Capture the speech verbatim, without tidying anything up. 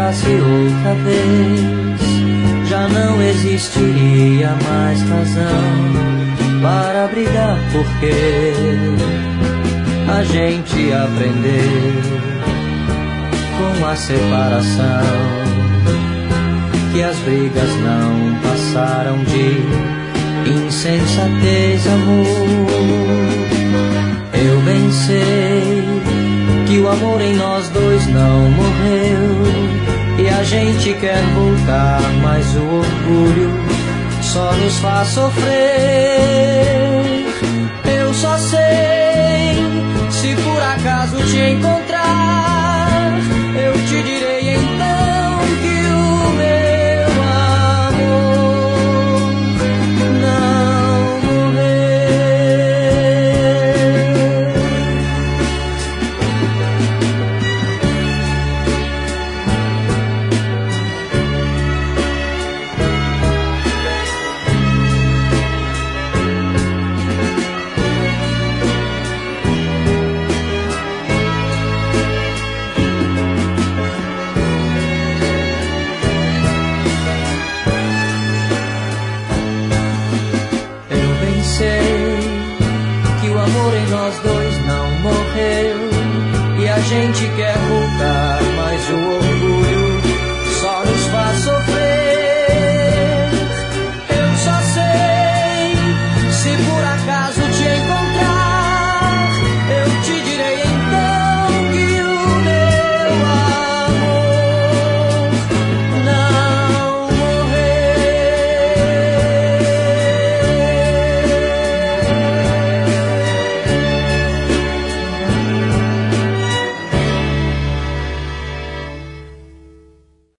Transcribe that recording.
voltasse outra vez, já não existiria mais razão para brigar, porque a gente aprendeu com a separação que as brigas não passaram de insensatez, amor. Eu bem sei que o amor em nós dois não morreu, e a gente quer voltar, mas o orgulho só nos faz sofrer. Eu só sei, se por acaso te encontrar, eu te direi então que o meu amor não morreu. Nós dois não morreu, e a gente quer voltar, mas o orgulho